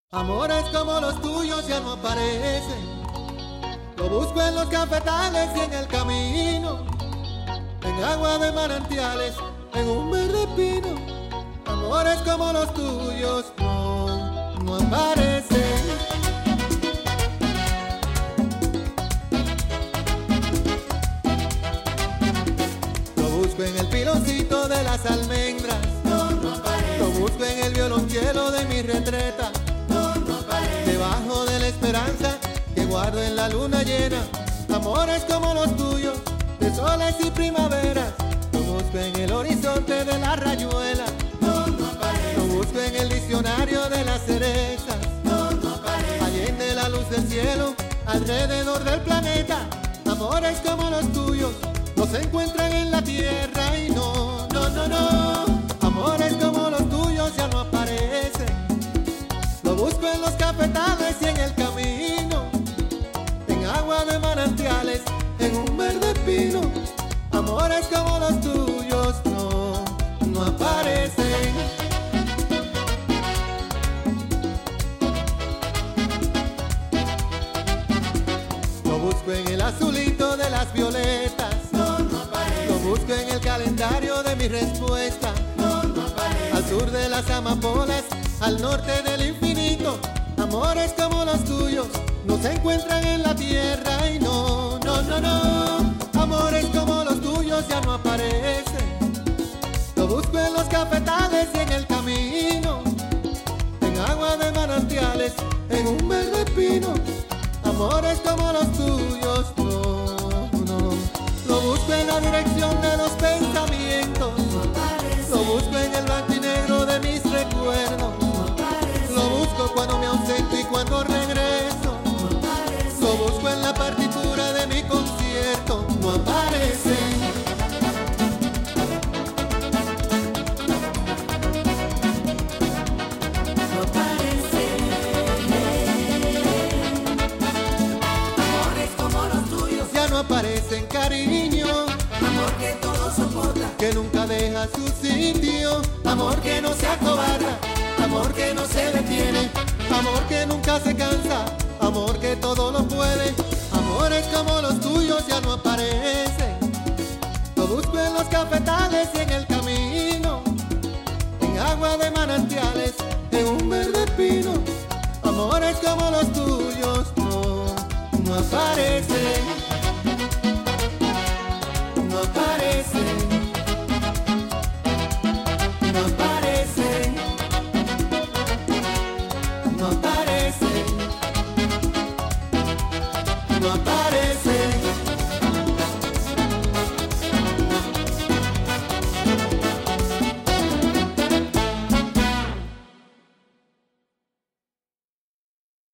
Amores como los tuyos ya no aparecen. Lo busco en los cafetales y en el camino, en agua de manantiales, en un verde pino. Amores como los tuyos no aparecen. Lo busco en el piloncito de las almendras, no aparece. Lo busco en el violonchelo de mi retreta, no aparece. Debajo de la esperanza que guardo en la luna llena. Amores como los tuyos, de soles y primaveras. Lo busco en el horizonte de la rayuela, no aparece. Lo busco en el diccionario de las cerezas, no aparece. Allende la luz del cielo, alrededor del planeta. Amores como los tuyos no se encuentran en la tierra y no. Amores como los tuyos ya no aparecen. Lo busco en los cafetales y en el camino, en agua de manantiales, en un verde pino. Amores como los tuyos no aparecen. Lo busco en el azulito de las violetas, no aparece. Lo busco en el calendario de mi respuesta, no aparece. Al sur de las amapolas, al norte del infinito. Amores como los tuyos no se encuentran en la tierra y no. Amores como los tuyos ya no aparecen. Lo busco en los cafetales y en el camino, en agua de manantiales, en un verde pino. Amores como los tuyos no. Lo busco en la dirección de los pensamientos, lo busco en el blanco y negro de mis recuerdos, lo busco cuando me ausento y cuando regreso, lo busco en la partitura de mi concierto. No aparece. Aparecen, cariño, amor que todo soporta, que nunca deja su sitio, amor que no se acobarda, amor que no se detiene, amor que nunca se cansa, amor que todo lo puede. Amores como los tuyos ya no aparecen. Lo busco en los cafetales y en el camino, en agua de manantiales, en un verde pino. Amores como los tuyos no aparecen. No aparecen, no aparecen, no aparecen, no aparecen.